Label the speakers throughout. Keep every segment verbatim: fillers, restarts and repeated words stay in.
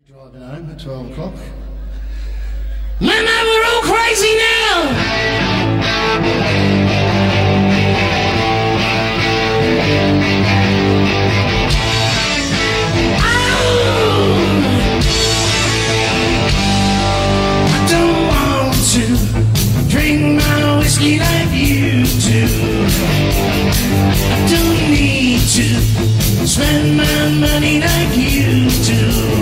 Speaker 1: Driving home at twelve o'clock. Mama, we're all crazy now! I don't want to drink my whiskey like you do. I don't need to spend my money like you do.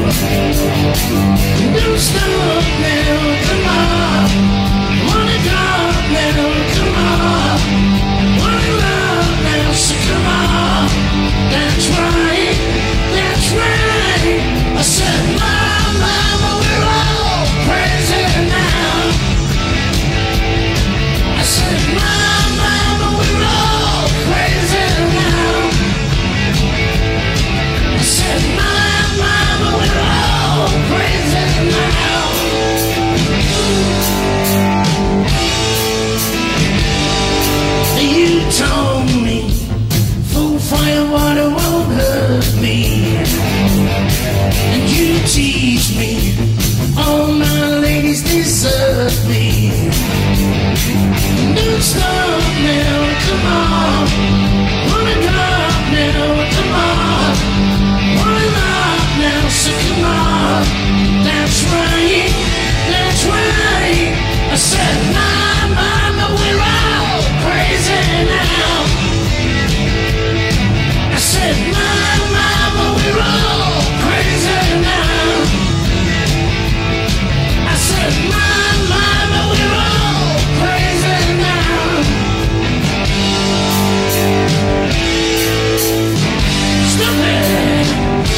Speaker 1: Don't stop now, come on. Wanna go now, come on. Wanna love now, so come on. That's right, that's right. I said, Mom, Mama, we're all crazy now. I said, Mom, Mama, we're all crazy now. I said, Mom, Mama, we're all crazy now. You told me full fire water won't hurt me, and you teach me all my ladies deserve me. Don't stop now, come on. Wanna drop now, come on. Wanna love now, so come on. That's right, that's right. I said, Mama, Mama, we're all crazy now. I said, Mama, Mama, we're all crazy now. I said, Mama, Mama, we're all crazy now. Stop it.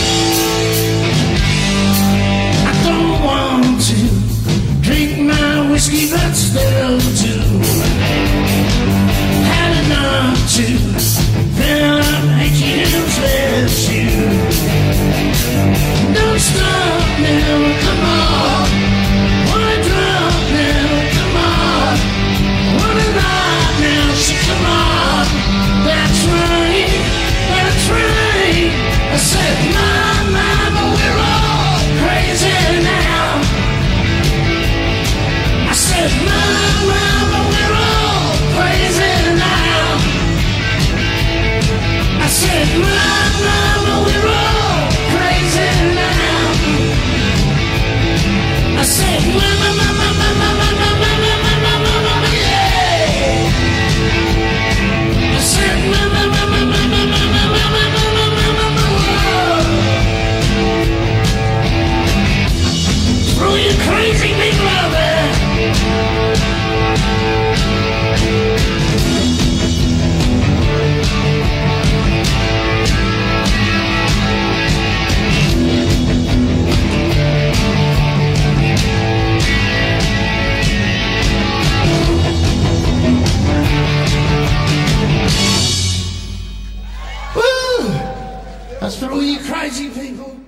Speaker 1: I don't want to drink my whiskey, but still do. Had enough to fill up eighteen inch with you. Don't stop now, come on. Wanna drop now, come on. Wanna rock now, so come on. That's right, that's right. I said, Mom, Mama, we're all crazy now. I said, Mom, Mama, we're all crazy now. I said, Mom, Mama, we're all crazy now. I said, Mama, Mama, Mama, Mama, Mama, Mama, Mama, yeah. I said, Mama, Mama, Mama, Mama, Mama, Mama, Mama, whoa. Throw your crazy big lover. Woo! That's for all you crazy people.